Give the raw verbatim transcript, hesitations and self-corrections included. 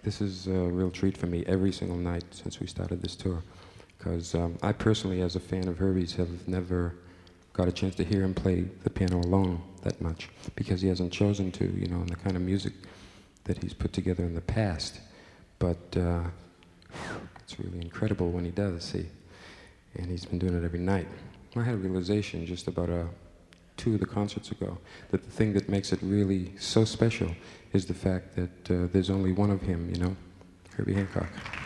this is a real treat for me every single night since we started this tour. Because um, I personally, as a fan of Herbie's, have never got a chance to hear him play the piano alone that much, because he hasn't chosen to, you know, in the kind of music that he's put together in the past. But uh, it's really incredible when he does, see. And he's been doing it every night. I had a realization just about uh, two of the concerts ago that the thing that makes it really so special is the fact that uh, there's only one of him, you know, Herbie Hancock.